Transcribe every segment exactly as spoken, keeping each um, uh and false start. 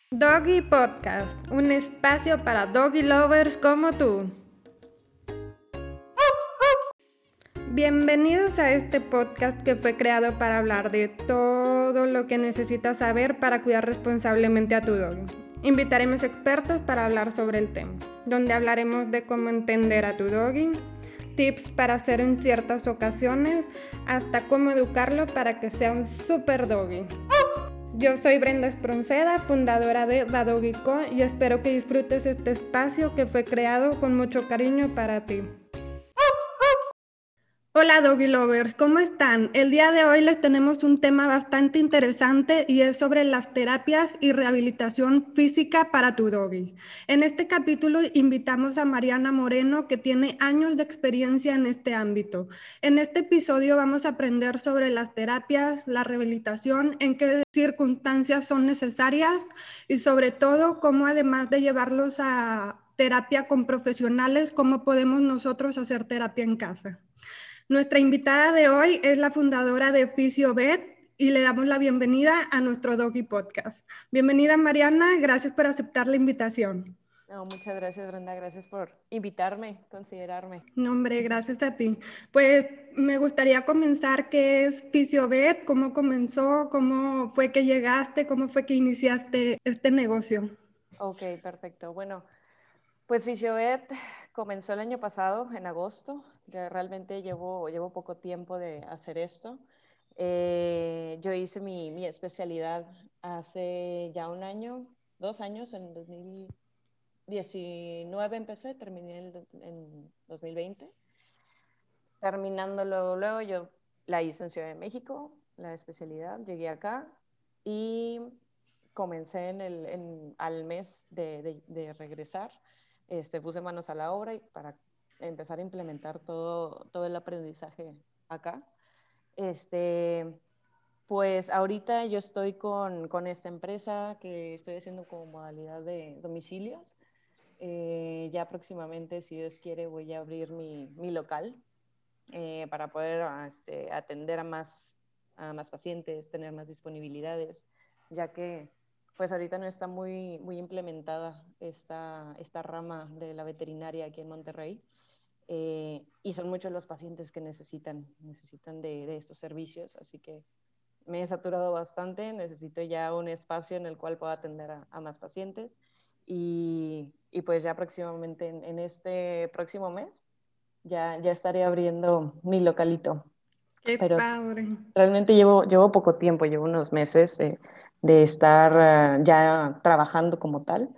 Doggy Podcast, un espacio para doggy lovers como tú. Bienvenidos a este podcast que fue creado para hablar de todo lo que necesitas saber para cuidar responsablemente a tu doggy. Invitaremos expertos para hablar sobre el tema, donde hablaremos de cómo entender a tu doggy, tips para hacer en ciertas ocasiones, hasta cómo educarlo para que sea un super doggy. Yo soy Brenda Espronceda, fundadora de The Doggy Co, y espero que disfrutes este espacio que fue creado con mucho cariño para ti. Hola Doggy Lovers, ¿cómo están? El día de hoy les tenemos un tema bastante interesante y es sobre las terapias y rehabilitación física para tu doggy. En este capítulo invitamos a Mariana Moreno, que tiene años de experiencia en este ámbito. En este episodio vamos a aprender sobre las terapias, la rehabilitación, en qué circunstancias son necesarias y sobre todo cómo, además de llevarlos a terapia con profesionales, cómo podemos nosotros hacer terapia en casa. Nuestra invitada de hoy es la fundadora de FisioVet y le damos la bienvenida a nuestro Doggy Podcast. Bienvenida, Mariana, gracias por aceptar la invitación. No, muchas gracias, Brenda, gracias por invitarme, considerarme. No, hombre, gracias a ti. Pues me gustaría comenzar, ¿qué es FisioVet? ¿Cómo comenzó? ¿Cómo fue que llegaste? ¿Cómo fue que iniciaste este negocio? Ok, perfecto. Bueno, pues FisioVet comenzó el año pasado, en agosto. Ya realmente llevo, llevo poco tiempo de hacer esto. Eh, yo hice mi, mi especialidad hace ya un año, dos años, en dos mil diecinueve empecé, terminé en, en dos mil veinte. Terminando luego, luego, yo la hice en Ciudad de México, la especialidad, llegué acá y comencé en el, en, al mes de, de, de regresar, este, puse manos a la obra y para empezar a implementar todo, todo el aprendizaje acá. Este, pues ahorita yo estoy con, con esta empresa que estoy haciendo como modalidad de domicilios. Eh, ya próximamente, si Dios quiere, voy a abrir mi, mi local eh, para poder este, atender a más, a más pacientes, tener más disponibilidades, ya que pues ahorita no está muy, muy implementada esta, esta rama de la veterinaria aquí en Monterrey. Eh, y son muchos los pacientes que necesitan, necesitan de, de estos servicios, así que me he saturado bastante, necesito ya un espacio en el cual pueda atender a, a más pacientes y, y, pues ya próximamente en, en este próximo mes ya, ya estaré abriendo mi localito. ¡Qué Pero padre! realmente llevo, llevo poco tiempo, llevo unos meses de, de estar uh, ya trabajando como tal,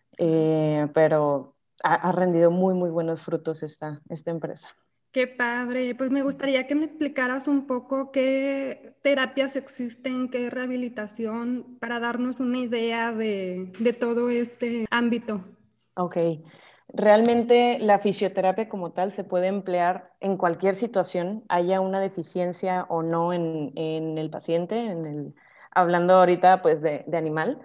eh, pero ha, ha, rendido muy, muy buenos frutos esta, esta empresa. Qué padre. Pues me gustaría que me explicaras un poco qué terapias existen, qué rehabilitación, para darnos una idea de, de todo este ámbito. Ok. Realmente la fisioterapia como tal se puede emplear en cualquier situación, haya una deficiencia o no en, en el paciente, en el, hablando ahorita pues de, de animal.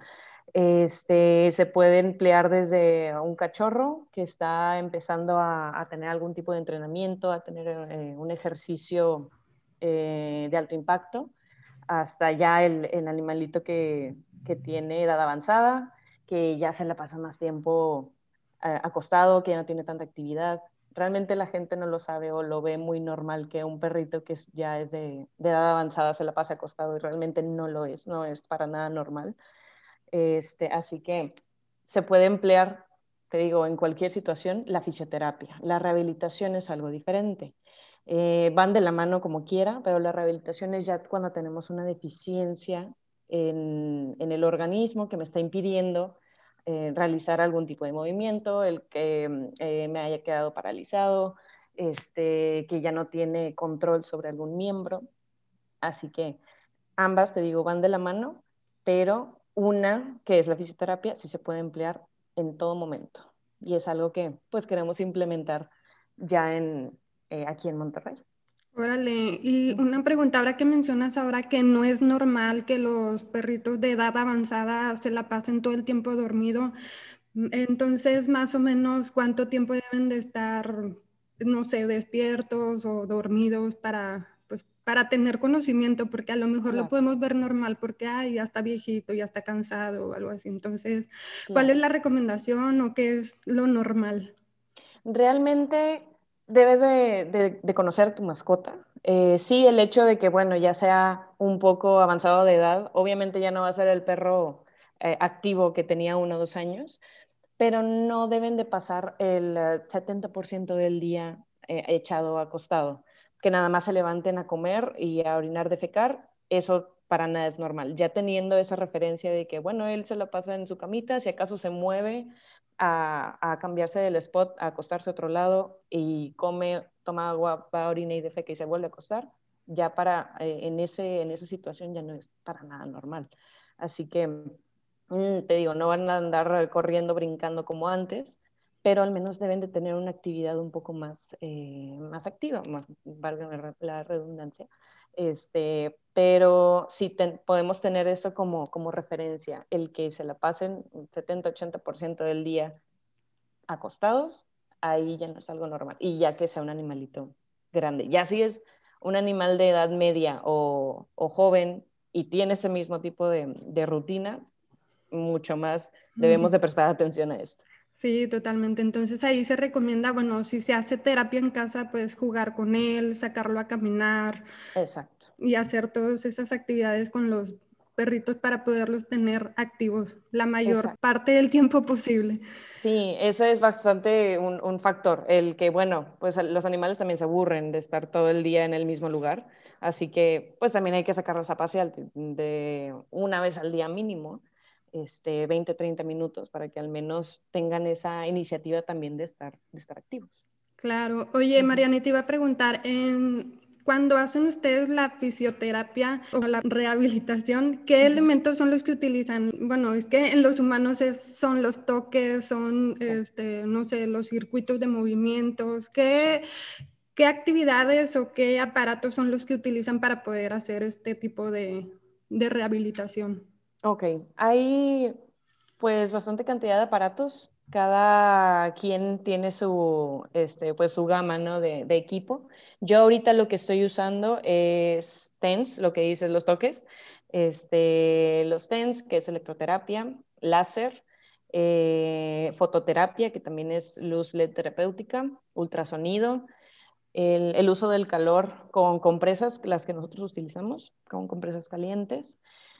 Este, se puede emplear desde un cachorro que está empezando a, a tener algún tipo de entrenamiento, a tener eh, un ejercicio eh, de alto impacto, hasta ya el, el animalito que, que tiene edad avanzada, que ya se la pasa más tiempo eh, acostado, que ya no tiene tanta actividad. Realmente la gente no lo sabe o lo ve muy normal que un perrito que ya es de, de edad avanzada se la pase acostado y realmente no lo es, no es para nada normal. Este, así que se puede emplear, te digo, en cualquier situación la fisioterapia. La rehabilitación es algo diferente. Eh, van de la mano como quiera, pero la rehabilitación es ya cuando tenemos una deficiencia en, en el organismo que me está impidiendo eh, realizar algún tipo de movimiento, el que eh, me haya quedado paralizado, este, que ya no tiene control sobre algún miembro. Así que ambas, te digo, van de la mano, pero una, que es la fisioterapia, sí se puede emplear en todo momento. Y es algo que pues queremos implementar ya en, eh, aquí en Monterrey. Órale, y una pregunta, ahora que mencionas ahora que no es normal que los perritos de edad avanzada se la pasen todo el tiempo dormido, entonces más o menos cuánto tiempo deben de estar, no sé, despiertos o dormidos para pues, para tener conocimiento, porque a lo mejor lo Claro, podemos ver normal porque, ay, ya está viejito, ya está cansado o algo así. Entonces, ¿cuál es claro. la recomendación o qué es lo normal? Realmente debes de, de- de conocer tu mascota. Eh, sí, el hecho de que, bueno, ya sea un poco avanzado de edad, obviamente ya no va a ser el perro eh, activo que tenía uno o dos años, pero no deben de pasar el eh, setenta por ciento del día eh, echado acostado. Que nada más se levanten a comer y a orinar, defecar, eso para nada es normal. Ya teniendo esa referencia de que, bueno, él se la pasa en su camita, si acaso se mueve a, a cambiarse del spot, a acostarse a otro lado y come, toma agua, va a orinar y defeca y se vuelve a acostar, ya para, eh, en, ese, en esa situación ya no es para nada normal. Así que mm, te digo, no van a andar corriendo, brincando como antes, pero al menos deben de tener una actividad un poco más, eh, más activa, más, valga la redundancia. Este, pero sí ten, podemos tener eso como, como referencia, el que se la pasen setenta ochenta por ciento del día acostados, ahí ya no es algo normal. Y ya que sea un animalito grande. Ya si es un animal de edad media o, o joven y tiene ese mismo tipo de, de rutina, mucho más debemos de prestar atención a esto. Sí, totalmente. Entonces ahí se recomienda, bueno, si se hace terapia en casa, pues jugar con él, sacarlo a caminar Exacto, y hacer todas esas actividades con los perritos para poderlos tener activos la mayor exacto. parte del tiempo posible. Sí, ese es bastante un, un factor, el que, bueno, pues los animales también se aburren de estar todo el día en el mismo lugar, así que pues también hay que sacarlos a pasear de, de una vez al día mínimo, este, veinte, treinta minutos, para que al menos tengan esa iniciativa también de estar, de estar activos. Claro. Oye, Ujú, Mariana, te iba a preguntar, en, cuando hacen ustedes la fisioterapia o la rehabilitación, ¿qué ujú. elementos son los que utilizan? Bueno, es que en los humanos es- son los toques, son, Sí, este, no sé, los circuitos de movimientos. ¿Qué, sí. qué actividades o qué aparatos son los que utilizan para poder hacer este tipo de, de rehabilitación? Ok, hay pues bastante cantidad de aparatos. Cada quien tiene su, este, pues, su gama, ¿no? de, de equipo. Yo ahorita lo que estoy usando es TENS, lo que dices, los toques. Este, los TENS, que es electroterapia, láser, eh, fototerapia, que también es luz L E D terapéutica, ultrasonido, el, el uso del calor con compresas, las que nosotros utilizamos, con compresas calientes.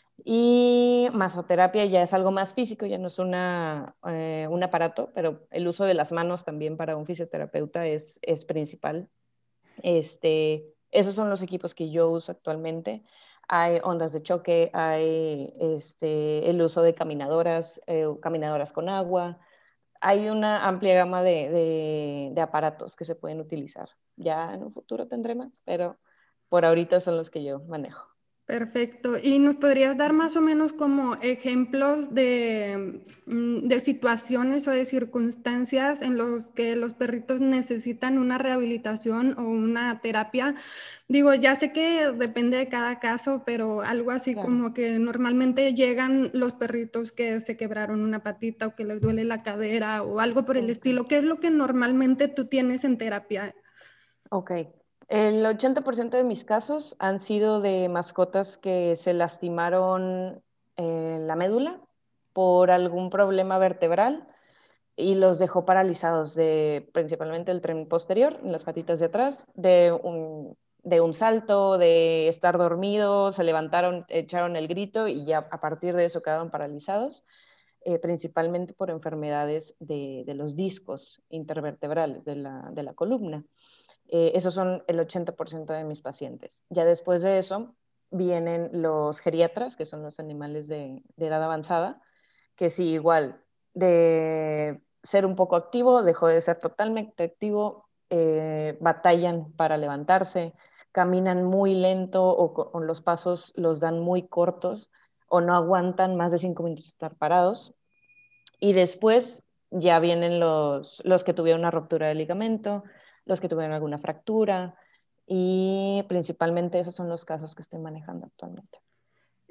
Y masoterapia ya es algo más físico, ya no es una, eh, un aparato, pero el uso de las manos también para un fisioterapeuta es, es principal. Este, esos son los equipos que yo uso actualmente. Hay ondas de choque, hay este, el uso de caminadoras, eh, caminadoras con agua. Hay una amplia gama de, de, de aparatos que se pueden utilizar. Ya en un futuro tendré más, pero por ahorita son los que yo manejo. Perfecto. ¿Y nos podrías dar más o menos como ejemplos de, mm, de situaciones o de circunstancias en los que los perritos necesitan una rehabilitación o una terapia? Digo, ya sé que depende de cada caso, pero algo así Claro, como que normalmente llegan los perritos que se quebraron una patita o que les duele la cadera o algo por el ok. estilo. ¿Qué es lo que normalmente tú tienes en terapia? Ok. El ochenta por ciento de mis casos han sido de mascotas que se lastimaron en la médula por algún problema vertebral y los dejó paralizados de principalmente el tren posterior, en las patitas de atrás, de un, de un salto, de estar dormidos, se levantaron, echaron el grito y ya a partir de eso quedaron paralizados, eh, principalmente por enfermedades de, de los discos intervertebrales de la, de la columna. Eh, esos son el ochenta por ciento de mis pacientes. Ya después de eso vienen los geriatras, que son los animales de, de edad avanzada, que sí, igual, de ser un poco activo, dejó de ser totalmente activo, eh, batallan para levantarse, caminan muy lento o con los pasos los dan muy cortos o no aguantan más de cinco minutos estar parados. Y después ya vienen los, los que tuvieron una ruptura de ligamento, los que tuvieron alguna fractura y principalmente esos son los casos que estoy manejando actualmente.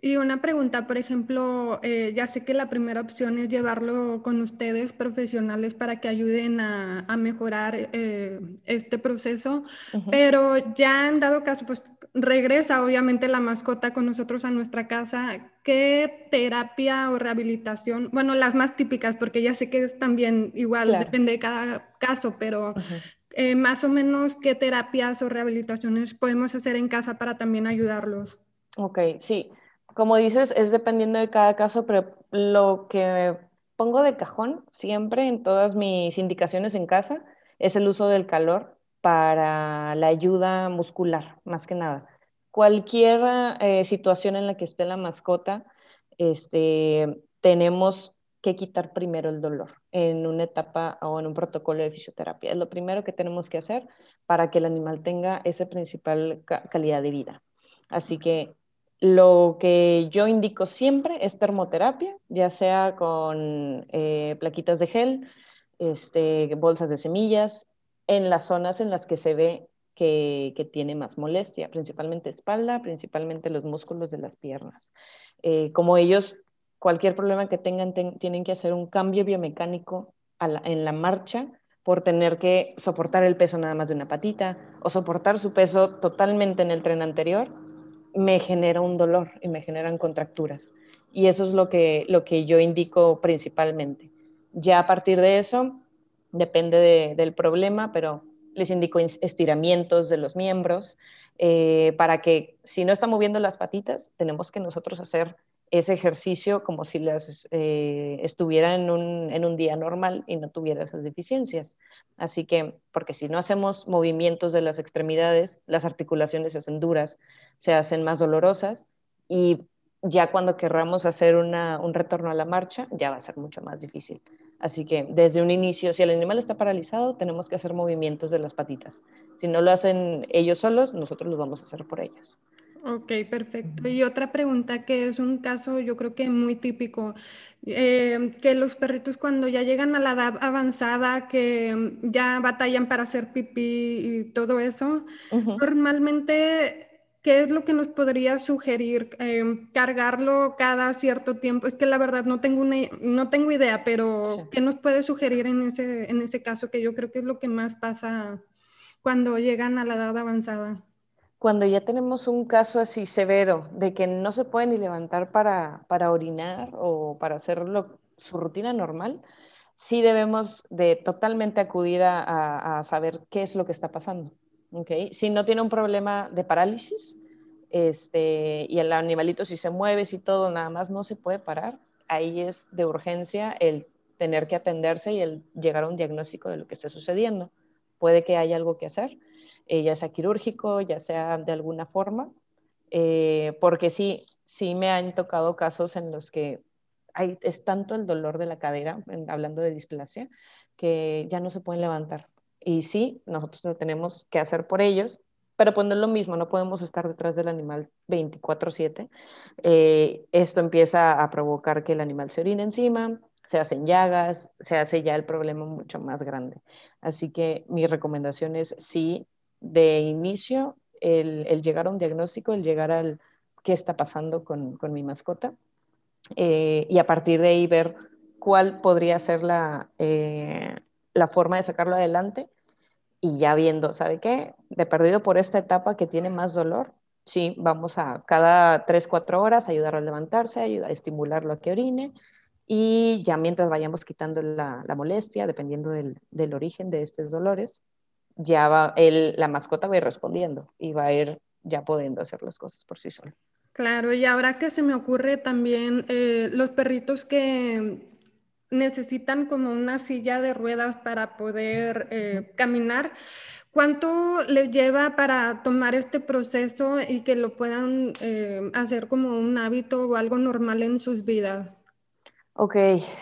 Y una pregunta, por ejemplo, eh, ya sé que la primera opción es llevarlo con ustedes profesionales para que ayuden a, a mejorar eh, este proceso, Ujú, pero ya han dado caso, pues regresa obviamente la mascota con nosotros a nuestra casa. ¿Qué terapia o rehabilitación? Bueno, las más típicas, porque ya sé que es también igual, claro. depende de cada caso, pero Ujú. eh, más o menos qué terapias o rehabilitaciones podemos hacer en casa para también ayudarlos. Ok, sí. Como dices, es dependiendo de cada caso, pero lo que pongo de cajón siempre en todas mis indicaciones en casa es el uso del calor para la ayuda muscular, más que nada. Cualquier eh, situación en la que esté la mascota, este, tenemos que quitar primero el dolor en una etapa o en un protocolo de fisioterapia. Es lo primero que tenemos que hacer para que el animal tenga esa principal ca- calidad de vida. Así que lo que yo indico siempre es termoterapia, ya sea con eh, plaquitas de gel, este, bolsas de semillas, en las zonas en las que se ve que, que tiene más molestia, principalmente espalda, principalmente los músculos de las piernas. Eh, como ellos, cualquier problema que tengan, ten, tienen que hacer un cambio biomecánico a la, en la marcha por tener que soportar el peso nada más de una patita o soportar su peso totalmente en el tren anterior, me genera un dolor y me generan contracturas. Y eso es lo que, lo que yo indico principalmente. Ya a partir de eso, depende de, del problema, pero les indico estiramientos de los miembros eh, para que si no está moviendo las patitas, tenemos que nosotros hacer ese ejercicio como si las eh, estuviera en un, en un día normal y no tuviera esas deficiencias. Así que, porque si no hacemos movimientos de las extremidades, las articulaciones se hacen duras, se hacen más dolorosas y ya cuando querramos hacer una, un retorno a la marcha, ya va a ser mucho más difícil. Así que desde un inicio, si el animal está paralizado, tenemos que hacer movimientos de las patitas. Si no lo hacen ellos solos, nosotros los vamos a hacer por ellos. Ok, perfecto. Y otra pregunta que es un caso yo creo que muy típico, eh, que los perritos cuando ya llegan a la edad avanzada, que mm, ya batallan para hacer pipí y todo eso, Uh -huh. normalmente, ¿qué es lo que nos podría sugerir? Em, ¿cargarlo cada cierto tiempo? Es que la verdad no tengo una, no tengo idea, Sí. pero ¿qué nos puede sugerir en ese, en ese caso? Que yo creo que es lo que más pasa cuando llegan a la edad avanzada. Cuando ya tenemos un caso así severo de que no se puede ni levantar para, para orinar o para hacer lo, su rutina normal, sí debemos de totalmente acudir a, a, a saber qué es lo que está pasando. ¿Okay? Si no tiene un problema de parálisis este, y el animalito si se mueve, si todo, nada más no se puede parar, ahí es de urgencia el tener que atenderse y el llegar a un diagnóstico de lo que está sucediendo. Puede que haya algo que hacer, eh, ya sea quirúrgico, ya sea de alguna forma, eh, porque sí, sí me han tocado casos en los que hay, es tanto el dolor de la cadera, en, hablando de displasia, que ya no se pueden levantar. Y sí, nosotros lo tenemos que hacer por ellos, pero pues no es lo mismo, no podemos estar detrás del animal veinticuatro siete. Eh, esto empieza a provocar que el animal se orine encima, se hacen llagas, se hace ya el problema mucho más grande. Así que mi recomendación es sí, de inicio, el, el llegar a un diagnóstico, el llegar al qué está pasando con, con mi mascota eh, y a partir de ahí ver cuál podría ser la, eh, la forma de sacarlo adelante y ya viendo, ¿sabe qué? De perdido por esta etapa que tiene más dolor, sí, vamos a cada tres cuatro horas ayudar a levantarse, ayudar a estimularlo a que orine y ya mientras vayamos quitando la, la molestia, dependiendo del, del, origen de estos dolores, ya va, el, la mascota va a ir respondiendo y va a ir ya pudiendo hacer las cosas por sí sola. Claro, y ahora que se me ocurre también eh, los perritos que necesitan como una silla de ruedas para poder Uh -huh. eh, caminar, ¿cuánto les lleva para tomar este proceso y que lo puedan eh, hacer como un hábito o algo normal en sus vidas? Ok,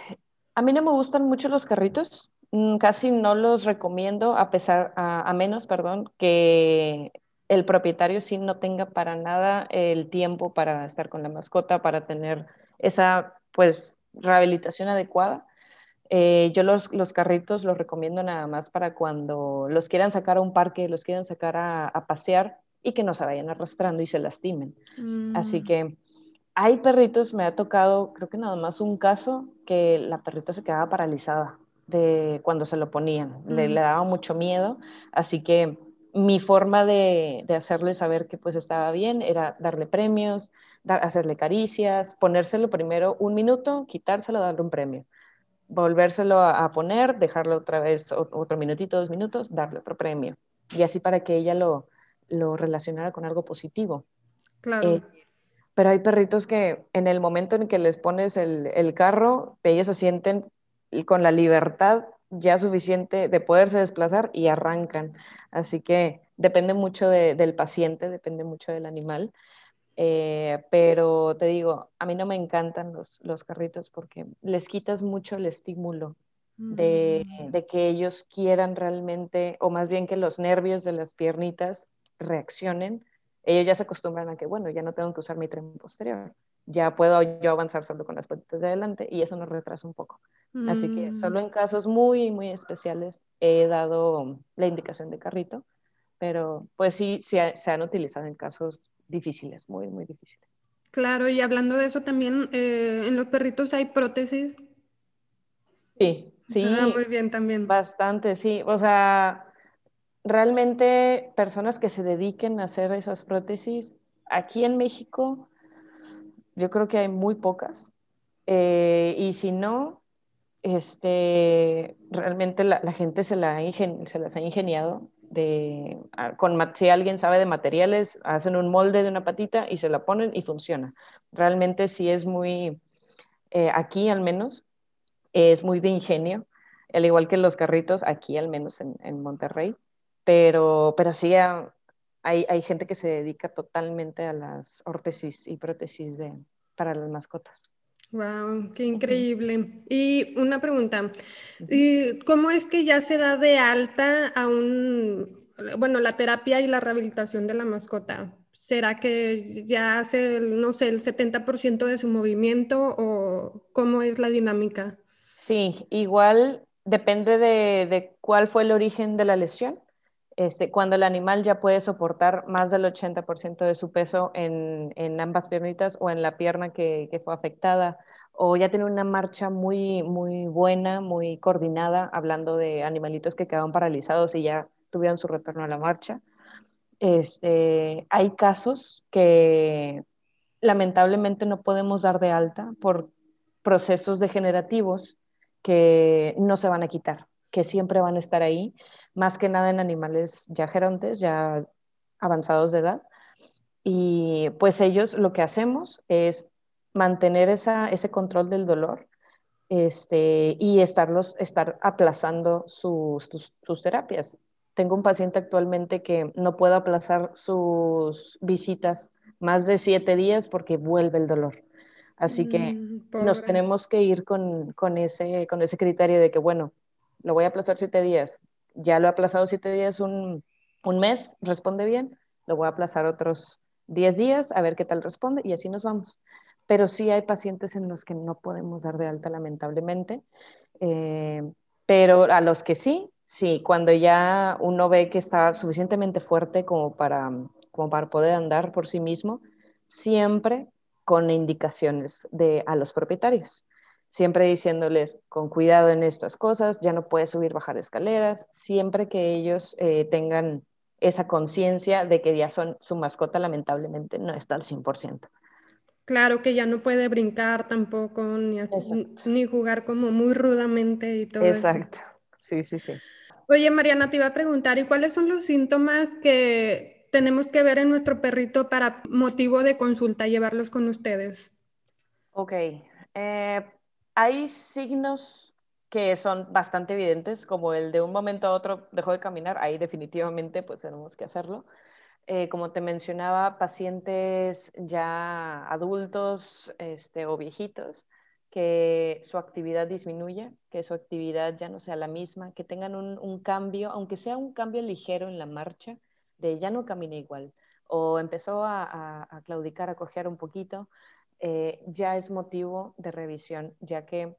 a mí no me gustan mucho los carritos, mm, casi no los recomiendo a pesar, a, a menos, perdón, que el propietario sí no tenga para nada el tiempo para estar con la mascota, para tener esa, pues, rehabilitación adecuada. Eh, yo los, los carritos los recomiendo nada más para cuando los quieran sacar a un parque, los quieran sacar a, a pasear y que no se vayan arrastrando y se lastimen. Así Mm, que hay perritos, me ha tocado, creo que nada más un caso, que la perrita se quedaba paralizada de cuando se lo ponían, le, Mm, le daba mucho miedo, así que mi forma de, de hacerle saber que pues estaba bien era darle premios, dar, hacerle caricias, ponérselo primero un minuto, quitárselo, darle un premio, volvérselo a, a poner, dejarlo otra vez otro minutito, dos minutos, darle otro premio, y así para que ella lo, lo relacionara con algo positivo. claro. Eh, pero hay perritos que en el momento en que les pones el, el carro, ellos se sienten con la libertad ya suficiente de poderse desplazar y arrancan. Así que depende mucho de, del paciente, depende mucho del animal. Eh, pero te digo, a mí no me encantan los, los carritos porque les quitas mucho el estímulo de, Mm, de que ellos quieran realmente, o más bien que los nervios de las piernitas reaccionen. Ellos ya se acostumbran a que, bueno, ya no tengo que usar mi tren posterior, ya puedo yo avanzar solo con las patitas de adelante y eso nos retrasa un poco. Así que mm. solo en casos muy, muy especiales he dado la indicación de carrito, pero pues sí, sí se han utilizado en casos difíciles, muy, muy difíciles. Claro, y hablando de eso también, eh, en los perritos hay prótesis. Sí, Ah, muy sí, bien también. bastante, sí. O sea, realmente personas que se dediquen a hacer esas prótesis, aquí en México, yo creo que hay muy pocas. Eh, y si no, este, realmente la, la gente se, la ingen- se las ha ingeniado de, a- con, ma- si alguien sabe de materiales, hacen un molde de una patita y se la ponen y funciona. Realmente sí es muy, eh, aquí al menos, es muy de ingenio, al igual que los carritos, aquí al menos en, en Monterrey, pero, pero sí a- hay, hay gente que se dedica totalmente a las órtesis y prótesis de, para las mascotas. Wow, qué Ujú, increíble. Y una pregunta, ujú. ¿y ¿cómo es que ya se da de alta a un, bueno, la terapia y la rehabilitación de la mascota? ¿Será que ya hace, el, no sé, el setenta por ciento de su movimiento o cómo es la dinámica? Sí, igual depende de, de cuál fue el origen de la lesión. Este, cuando el animal ya puede soportar más del ochenta por ciento de su peso en, en ambas piernitas o en la pierna que, que fue afectada, o ya tiene una marcha muy, muy buena, muy coordinada, hablando de animalitos que quedaron paralizados y ya tuvieron su retorno a la marcha. Este, hay casos que lamentablemente no podemos dar de alta por procesos degenerativos que no se van a quitar, que siempre van a estar ahí, más que nada en animales ya gerontes, ya avanzados de edad. Y pues ellos lo que hacemos es mantener esa, ese control del dolor, este, y estarlos, estar aplazando sus, sus, sus terapias. Tengo un paciente actualmente que no puede aplazar sus visitas más de siete días porque vuelve el dolor. Así que Mm, nos pobre. tenemos que ir con, con ese, con ese criterio de que, bueno, lo voy a aplazar siete días. Ya lo he aplazado siete días, un, un mes, responde bien, lo voy a aplazar otros diez días, a ver qué tal responde y así nos vamos. Pero sí hay pacientes en los que no podemos dar de alta, lamentablemente. Eh, pero a los que sí, sí, cuando ya uno ve que está suficientemente fuerte como para, como para poder andar por sí mismo, siempre con indicaciones de, a los propietarios. Siempre diciéndoles con cuidado en estas cosas, ya no puedes subir, bajar escaleras, siempre que ellos eh, tengan esa conciencia de que ya son su mascota, lamentablemente no está al cien por ciento. Claro que ya no puede brincar tampoco, ni, ha- Exacto, ni jugar como muy rudamente y todo eso. exacto. Sí, sí, sí. Oye, Mariana, te iba a preguntar, ¿y cuáles son los síntomas que tenemos que ver en nuestro perrito para motivo de consulta, llevarlos con ustedes? Ok. Eh, hay signos que son bastante evidentes, como el de un momento a otro dejó de caminar, ahí definitivamente pues tenemos que hacerlo. Eh, como te mencionaba, pacientes ya adultos este, o viejitos, que su actividad disminuya, que su actividad ya no sea la misma, que tengan un, un cambio, aunque sea un cambio ligero en la marcha, de ya no camina igual, o empezó a, a, a claudicar, a cojear un poquito, eh, ya es motivo de revisión, ya que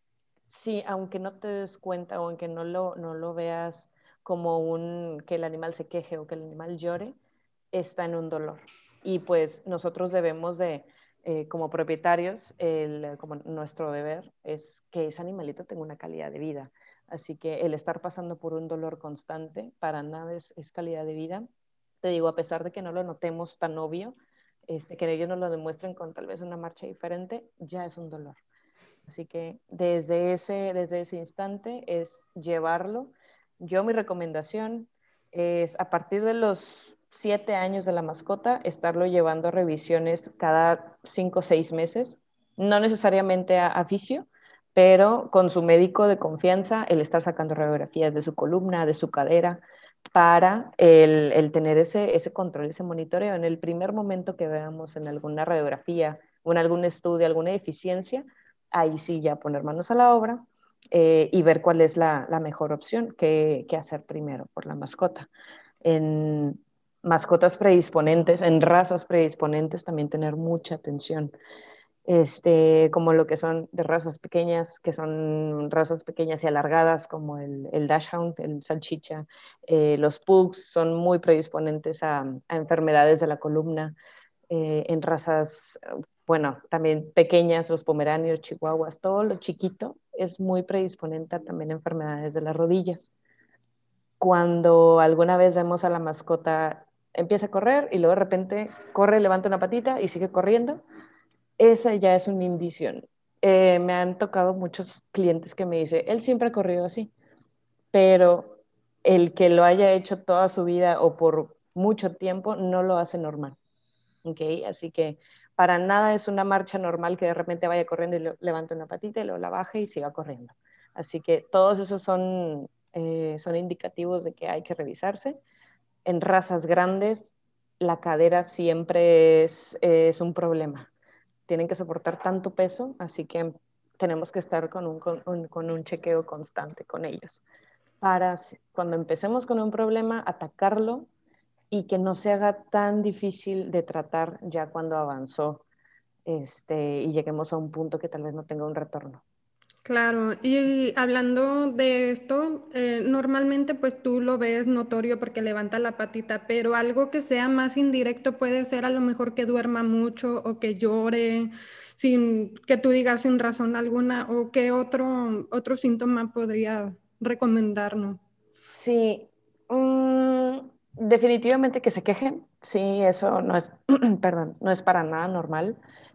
sí, aunque no te des cuenta o aunque no lo, no lo veas como un que el animal se queje o que el animal llore, está en un dolor. Y pues nosotros debemos de eh, como propietarios, el, como nuestro deber es que ese animalito tenga una calidad de vida. Así que el estar pasando por un dolor constante para nada es, es calidad de vida. Te digo, a pesar de que no lo notemos tan obvio, este, que ellos nos lo demuestren con tal vez una marcha diferente, ya es un dolor. Así que desde ese, desde ese instante es llevarlo. Yo mi recomendación es a partir de los siete años de la mascota, estarlo llevando a revisiones cada cinco o seis meses, no necesariamente a, a fisio, pero con su médico de confianza, el estar sacando radiografías de su columna, de su cadera, para el, el tener ese, ese control, ese monitoreo. En el primer momento que veamos en alguna radiografía o en algún estudio alguna deficiencia, ahí sí ya poner manos a la obra eh, y ver cuál es la, la mejor opción que, que hacer primero por la mascota. En mascotas predisponentes, en razas predisponentes, también tener mucha atención. Este, como lo que son de razas pequeñas, que son razas pequeñas y alargadas, como el, el Dachshund, el salchicha, eh, los pugs son muy predisponentes a, a enfermedades de la columna. Eh, en razas, bueno, también pequeñas, los pomeranios, chihuahuas, todo lo chiquito es muy predisponente a también enfermedades de las rodillas. Cuando alguna vez vemos a la mascota empieza a correr y luego de repente corre, levanta una patita y sigue corriendo, esa ya es un indicio. Eh, me han tocado muchos clientes que me dicen, él siempre ha corrido así, pero el que lo haya hecho toda su vida o por mucho tiempo no lo hace normal. ¿Okay? Así que para nada es una marcha normal que de repente vaya corriendo y levante una patita y luego la baje y siga corriendo. Así que todos esos son, eh, son indicativos de que hay que revisarse. En razas grandes, la cadera siempre es, es un problema. Tienen que soportar tanto peso, así que tenemos que estar con un, con un, con un chequeo constante con ellos. Para cuando empecemos con un problema, atacarlo y que no se haga tan difícil de tratar ya cuando avanzó este, y lleguemos a un punto que tal vez no tenga un retorno. Claro, y hablando de esto, eh, normalmente pues tú lo ves notorio porque levanta la patita, pero algo que sea más indirecto puede ser a lo mejor que duerma mucho o que llore sin que tú digas sin razón alguna, o qué otro, otro síntoma podría recomendarnos. Sí, mm, definitivamente que se quejen, sí, eso no es, perdón, no es para nada normal.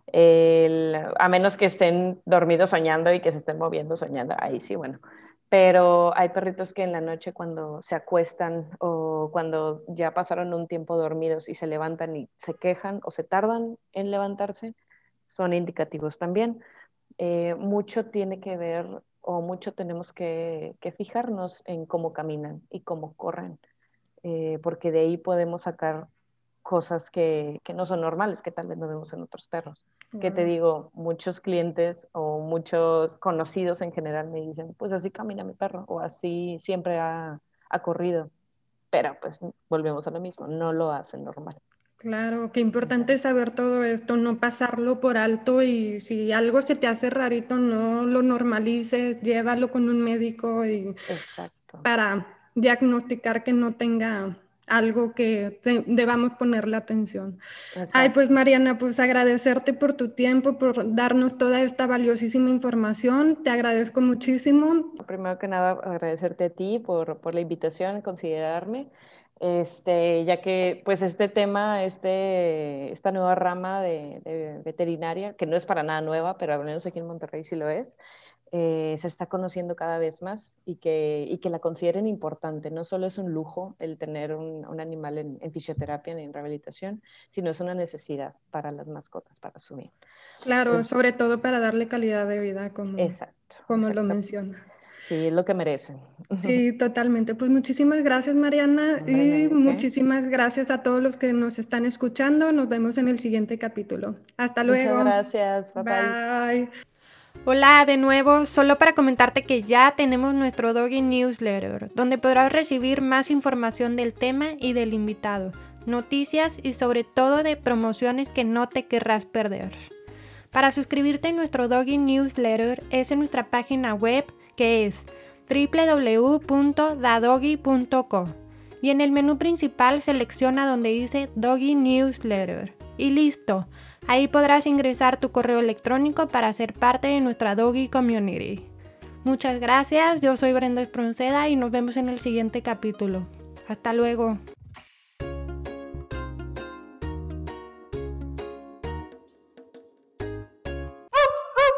El- a menos que estén dormidos soñando y que se estén moviendo soñando, ahí sí, bueno. Pero hay perritos que en la noche cuando se acuestan o cuando ya pasaron un tiempo dormidos y se levantan y se quejan o se tardan en levantarse, son indicativos también. Eh, mucho tiene que ver o mucho tenemos que, que fijarnos en cómo caminan y cómo corren, eh, porque de ahí podemos sacar cosas que, que no son normales, que tal vez no vemos en otros perros. Que te Wow. digo, muchos clientes o muchos conocidos en general me dicen, pues así camina mi perro o así siempre ha, ha corrido, pero pues volvemos a lo mismo, no lo hacen normal. Claro, qué importante es saber todo esto, no pasarlo por alto y si algo se te hace rarito, no lo normalices, llévalo con un médico y Exacto, para diagnosticar que no tenga algo que te- debamos ponerle atención. Ay, pues exacto. Mariana, pues agradecerte por tu tiempo, por darnos toda esta valiosísima información. Te agradezco muchísimo. Primero que nada, agradecerte a ti por, por la invitación, considerarme, este, ya que pues este tema, este, esta nueva rama de, de veterinaria, que no es para nada nueva, pero al menos aquí en Monterrey sí lo es, eh, se está conociendo cada vez más y que, y que la consideren importante. No solo es un lujo el tener un, un animal en, en fisioterapia, en rehabilitación, sino es una necesidad para las mascotas, para su bien. Claro, Es, sobre todo para darle calidad de vida, como, exacto, como lo exacto. menciona. Sí, es lo que merecen. Sí, totalmente. Pues muchísimas gracias, Mariana, Hombre, no hay y de qué. muchísimas gracias a todos los que nos están escuchando. Nos vemos en el siguiente capítulo. Hasta Muchas luego. gracias. Bye bye. Bye. Hola de nuevo, solo para comentarte que ya tenemos nuestro Doggy Newsletter, donde podrás recibir más información del tema y del invitado, noticias y sobre todo de promociones que no te querrás perder. Para suscribirte en nuestro Doggy Newsletter es en nuestra página web, que es doble u doble u doble u punto dadoggy punto co, y en el menú principal selecciona donde dice Doggy Newsletter. Y listo, ahí podrás ingresar tu correo electrónico para ser parte de nuestra Doggy Community. Muchas gracias, yo soy Brenda Espronceda y nos vemos en el siguiente capítulo. Hasta luego.